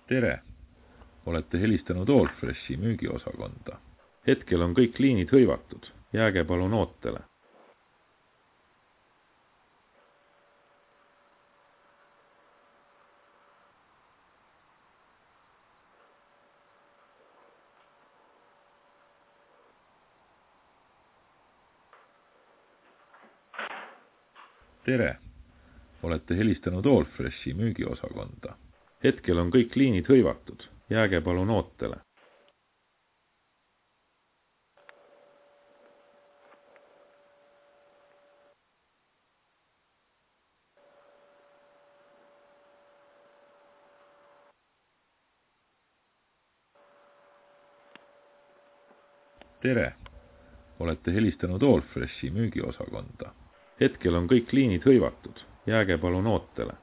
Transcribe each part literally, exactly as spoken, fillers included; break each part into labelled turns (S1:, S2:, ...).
S1: tere! Olete helistanud Allfreshi müügiosakonda. Hetkel on kõik liinid hõivatud. Jääge palun ootele. tere! Olete helistanud Allfreshi müügiosakonda. Hetkel on kõik liinid hõivatud. Jääge palun ootele. tere! Olete helistanud Allfreshi müügiosakonda. Hetkel on kõik liinid hõivatud. Jääge palun ootele.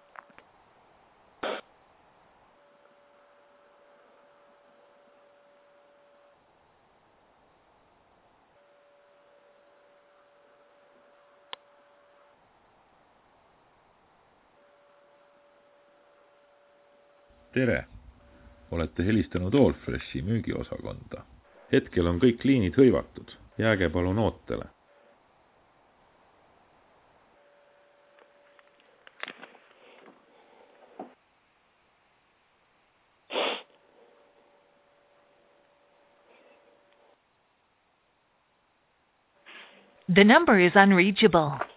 S1: tere! Olete helistanud Allfreshi müügiosakonda. Hetkel on kõik liinid hõivatud. Jääge palun ootele.
S2: The number is unreachable.